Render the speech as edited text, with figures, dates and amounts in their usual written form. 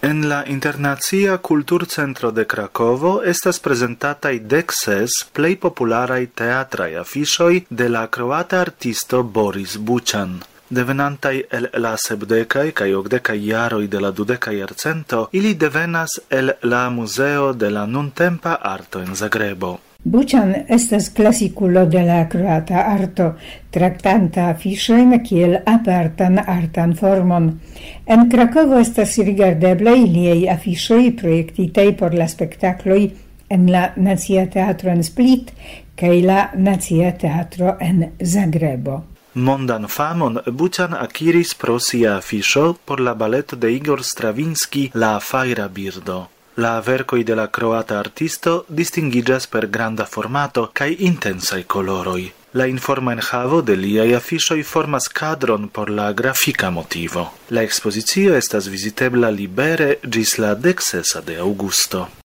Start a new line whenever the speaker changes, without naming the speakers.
En la Internacia Kulturcentro de Krakovo estas prezentataj 16 plej popularaj teatraj afiŝoj de la kroata artisto Boris Buĉan. Devenantaj el la 70-kaj kaj 80-kaj jaroj de la 20. jarcento, ili devenas el la Muzeo de la nuntempa arto en Zagrebo.
Buĉan estas klasikulo de la kroata arto, traktanta afiŝojn kiel apartan artan formon. En Krakovo estas rigardeblaj liaj afiŝoj projektitaj por la spektakloj en la Nacia Teatro en Split kaj la Nacia Teatro en Zagrebo.
Mondan famon Buĉan akiris pro sia afiŝo por la baleto de Igor Stravinski La fajra birdo. La verkoj de la kroata artisto distingiĝas per granda formato kaj intensaj koloroj. La informa enhavo de liaj afiŝoj formas kadron por la grafika motivo. La ekspozicio estas vizitebla libere ĝis la 16 de aŭgusto.